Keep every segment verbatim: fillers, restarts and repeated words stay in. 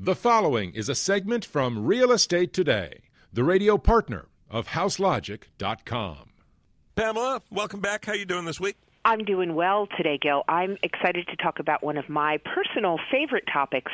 The following is a segment from Real Estate Today, the radio partner of house logic dot com. Pamela, welcome back. How are you doing this week? I'm doing well today, Gil. I'm excited to talk about one of my personal favorite topics,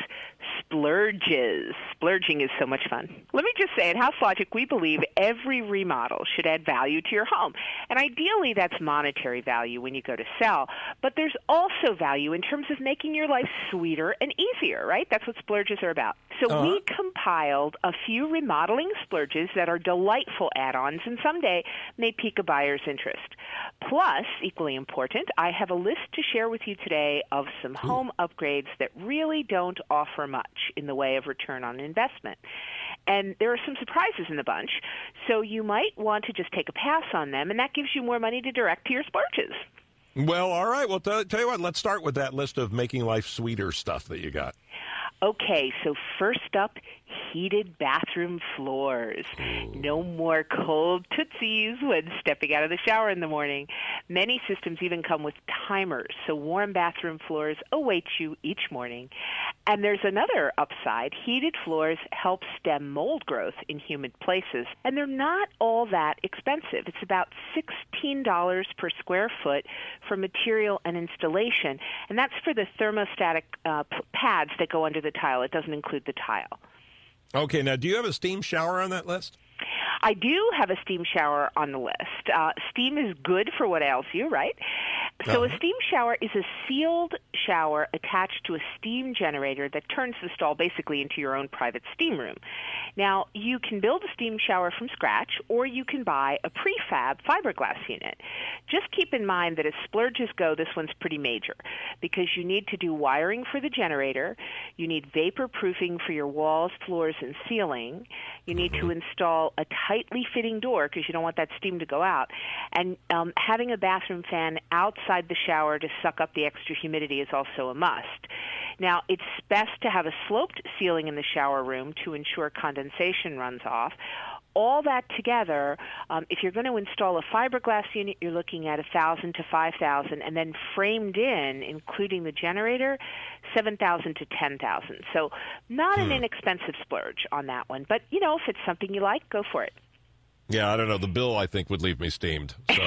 splurges. Splurging is so much fun. Let me just say, at House Logic, we believe every remodel should add value to your home. And ideally, that's monetary value when you go to sell. But there's also value in terms of making your life sweeter and easier, right? That's what splurges are about. So uh-huh. we compiled a few remodeling splurges that are delightful add-ons and someday may pique a buyer's interest. Plus, equally important, I have a list to share with you today of some home upgrades that really don't offer much in the way of return on investment. And there are some surprises in the bunch, so you might want to just take a pass on them, and that gives you more money to direct to your splurges. Well, all right. Well, t- tell you what, let's start with that list of making life sweeter stuff that you got. Okay, so first up, heated bathroom floors. No more cold tootsies when stepping out of the shower in the morning. Many systems even come with timers, so warm bathroom floors await you each morning. And there's another upside. Heated floors help stem mold growth in humid places, and they're not all that expensive. It's about sixteen dollars per square foot for material and installation, and that's for the thermostatic uh, p- pads that go under the tile. It doesn't include the tile. Okay, now do you have a steam shower on that list? I do have a steam shower on the list. Uh, steam is good for what ails you, right? So Uh-huh. a steam shower is a sealed shower attached to a steam generator that turns the stall basically into your own private steam room. Now, you can build a steam shower from scratch, or you can buy a prefab fiberglass unit. Just keep in mind that as splurges go, this one's pretty major because you need to do wiring for the generator, you need vapor proofing for your walls, floors, and ceiling, you need to install a tightly fitting door because you don't want that steam to go out, and um, having a bathroom fan outside the shower to suck up the extra humidity is also a must. Now, it's best to have a sloped ceiling in the shower room to ensure condensation runs off. All that together, um, if you're going to install a fiberglass unit, you're looking at one thousand dollars to five thousand dollars, and then framed in, including the generator, seven thousand dollars to ten thousand dollars. So not hmm. an inexpensive splurge on that one. But, you know, if it's something you like, go for it. Yeah, I don't know. The bill, I think, would leave me steamed. So.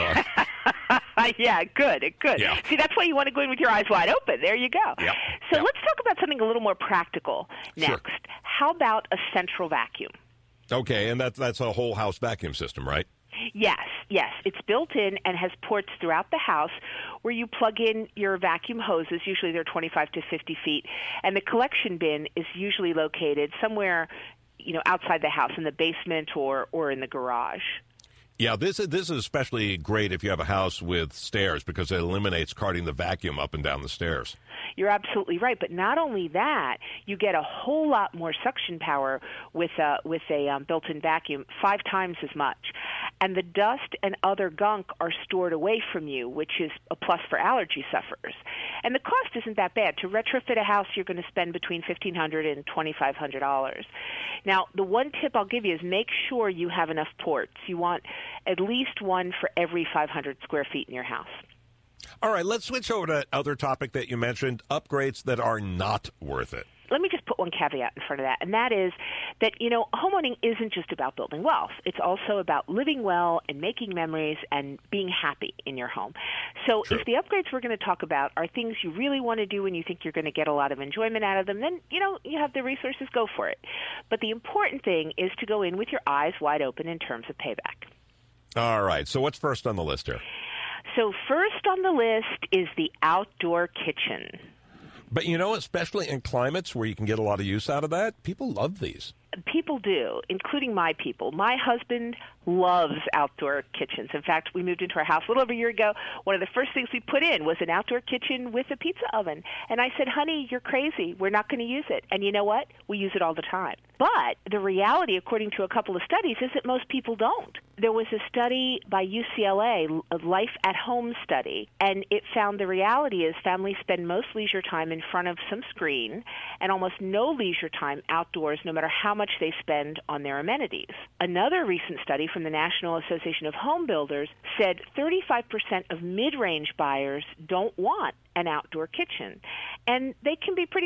Yeah, good, good. Yeah. See, that's why you want to go in with your eyes wide open. There you go. Yep. So Yep. let's talk about something a little more practical next. Sure. How about a central vacuum? Okay, and that's that's a whole house vacuum system, right? Yes, yes. It's built in and has ports throughout the house where you plug in your vacuum hoses. Usually they're twenty-five to fifty feet. And the collection bin is usually located somewhere, you know, outside the house, in the basement or, or in the garage. Yeah, this is, this is especially great if you have a house with stairs because it eliminates carting the vacuum up and down the stairs. You're absolutely right. But not only that, you get a whole lot more suction power with a, with a um, built-in vacuum, five times as much. And the dust and other gunk are stored away from you, which is a plus for allergy sufferers. And the cost isn't that bad. To retrofit a house, you're going to spend between fifteen hundred dollars and twenty-five hundred dollars. Now, the one tip I'll give you is make sure you have enough ports. You want at least one for every five hundred square feet in your house. All right, let's switch over to other topic that you mentioned, upgrades that are not worth it. Let me just put one caveat in front of that, and that is that, you know, homeowning isn't just about building wealth. It's also about living well and making memories and being happy in your home. So True. If the upgrades we're going to talk about are things you really want to do and you think you're going to get a lot of enjoyment out of them, then, you know, you have the resources, go for it. But the important thing is to go in with your eyes wide open in terms of payback. All right, so what's first on the list here? So first on the list is the outdoor kitchen. But, you know, especially in climates where you can get a lot of use out of that, people love these. People do, including my people. My husband loves outdoor kitchens. In fact, we moved into our house a little over a year ago. One of the first things we put in was an outdoor kitchen with a pizza oven. And I said, honey, you're crazy. We're not going to use it. And you know what? We use it all the time. But the reality, according to a couple of studies, is that most people don't. There was a study by U C L A, a Life at Home study, and it found the reality is families spend most leisure time in front of some screen and almost no leisure time outdoors, no matter how much they spend on their amenities. Another recent study from the National Association of Home Builders said thirty-five percent of mid-range buyers don't want an outdoor kitchen, and they can be pretty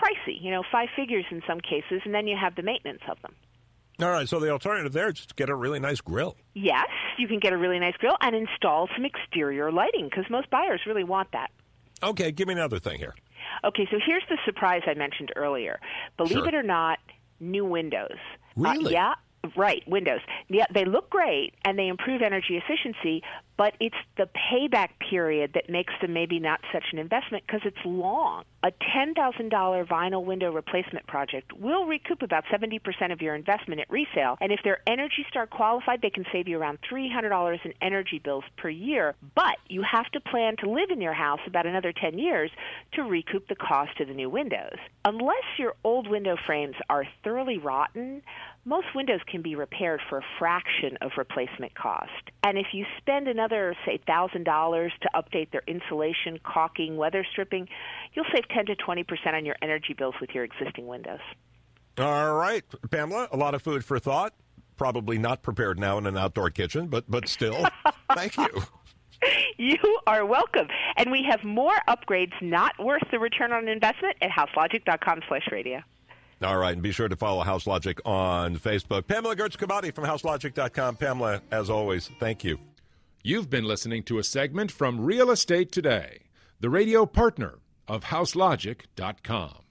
pricey, you know, five figures in some cases, and then you have the maintenance of them. All right, so the alternative there is just get a really nice grill. Yes, you can get a really nice grill and install some exterior lighting because most buyers really want that. Okay, give me another thing here. Okay, so here's the surprise I mentioned earlier. Believe Sure. it or not, new windows. Really? Uh, yeah, right, windows. Yeah, they look great and they improve energy efficiency, but it's the payback period that makes them maybe not such an investment because it's long. A ten thousand dollars vinyl window replacement project will recoup about seventy percent of your investment at resale, and if they're Energy Star qualified, they can save you around three hundred dollars in energy bills per year, but you have to plan to live in your house about another ten years to recoup the cost of the new windows. Unless your old window frames are thoroughly rotten, most windows can be repaired for a fraction of replacement cost. And if you spend another, say, one thousand dollars to update their insulation, caulking, weather stripping, you'll save ten to twenty percent on your energy bills with your existing windows. All right, Pamela, a lot of food for thought. Probably not prepared now in an outdoor kitchen, but but still, thank you. You are welcome. And we have more upgrades not worth the return on investment at houselogic.com slash radio. All right, and be sure to follow House Logic on Facebook. Pamela Gertz-Kabati from house logic dot com. Pamela, as always, thank you. You've been listening to a segment from Real Estate Today, the radio partner of house logic dot com.